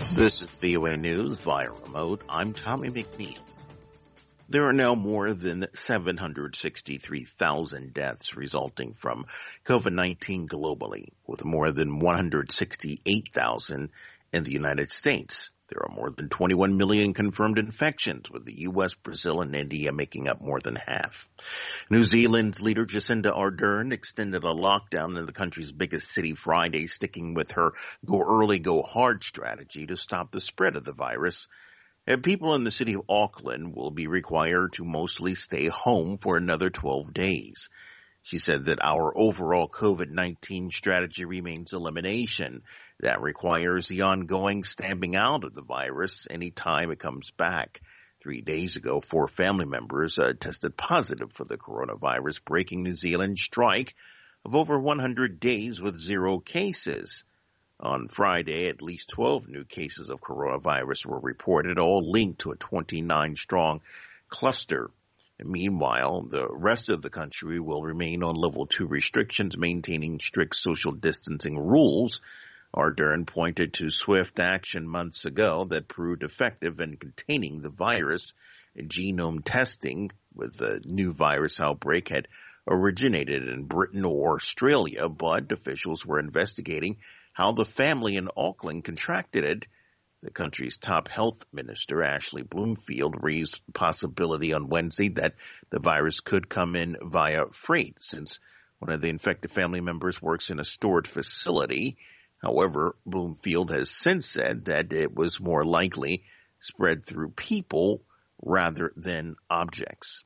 This is VOA News via remote. I'm Tommy McNeil. There are now more than 763,000 deaths resulting from COVID-19 globally, with more than 168,000 in the United States. There are more than 21 million confirmed infections, with the U.S., Brazil, and India making up more than half. New Zealand's leader Jacinda Ardern extended a lockdown in the country's biggest city Friday, sticking with her go early, go hard strategy to stop the spread of the virus. And people in the city of Auckland will be required to mostly stay home for another 12 days. She said that our overall COVID-19 strategy remains elimination. That requires the ongoing stamping out of the virus any time it comes back. 3 days ago, 4 family members tested positive for the coronavirus, breaking New Zealand's streak of over 100 days with 0 cases. On Friday, at least 12 new cases of coronavirus were reported, all linked to a 29-strong cluster. Meanwhile, the rest of the country will remain on level 2 restrictions, maintaining strict social distancing rules. Ardern pointed to swift action months ago that proved effective in containing the virus. Genome testing with the new virus outbreak had originated in Britain or Australia, but officials were investigating how the family in Auckland contracted it. The country's top health minister, Ashley Bloomfield, raised the possibility on Wednesday that the virus could come in via freight, since one of the infected family members works in a storage facility. However, Bloomfield has since said that it was more likely spread through people rather than objects.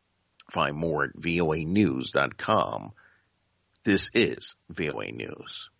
Find more at voanews.com. This is VOA News.